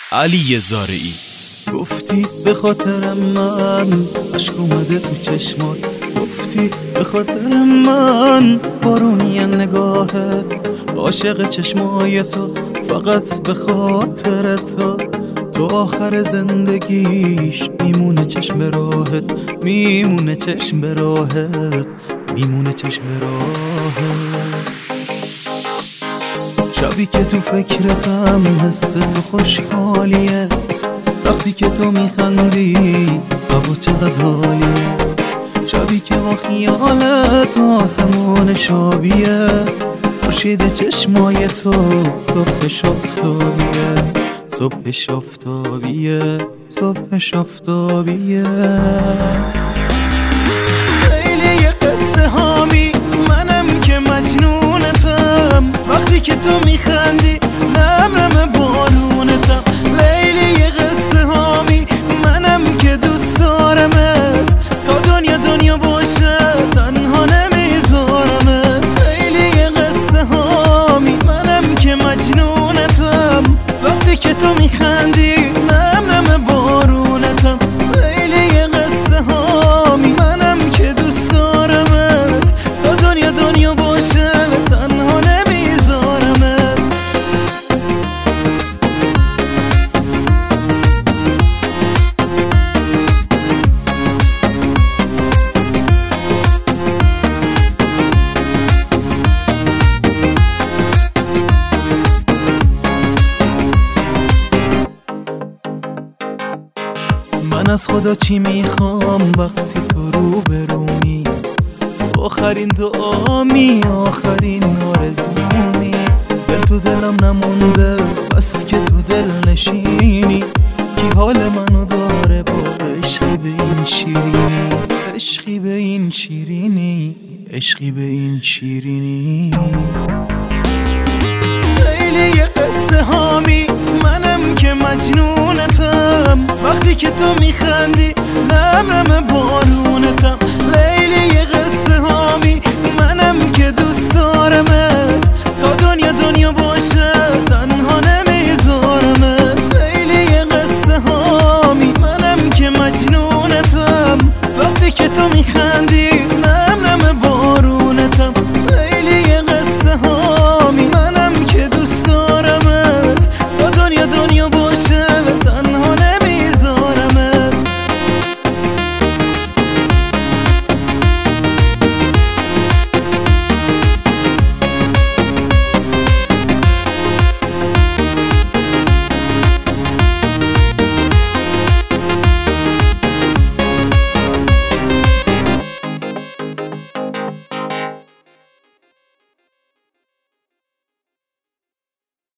علی زارعی. گفتی به خاطر من عشق اومده تو چشمات، گفتی به خاطر من بارونی نگاهت، عاشق چشمای تو فقط به خاطر تو آخر زندگیش میمونه چشم راهت، میمونه چشم راهت، میمونه چشم راهت. شبی که تو فکرتم حس تو خوشحالیه، وقتی که تو میخندی هوا چقدر حالیه، شبی که با خیالت آسمون شابیه، خورشید چشمای تو صبح آفتابیه، صبح آفتابیه، صبح آفتابیه. خیلی قصه هامی منم که مجنونتم، وقتی که تو میخندی نمرم بارونتم. لیلی قصه هامی منم که دوست دارمت، تا دنیا باشه تنها نمیذارمت. خیلی قصه هامی منم که مجنونتم، وقتی که تو میخندی نمرم بارونتم. لیلی قصه هامی منم که دوست دارمت، تا دنیا باشه تنها نمیذارمت. من از خدا چی میخوام وقتی تو رو برومی، تو آخرین دعامی، آخرین آرزومی. دل تو دلم نمونده بس که تو دل نشینی، کی حال منو داره با عشقی به این شیرینی، عشقی به این شیرینی، عشقی به این شیرینی. لیلی قصه هامی منم که مجنونتم، وقتی که تو میخندی نمرم بارونتم. لیلی قصه هامی منم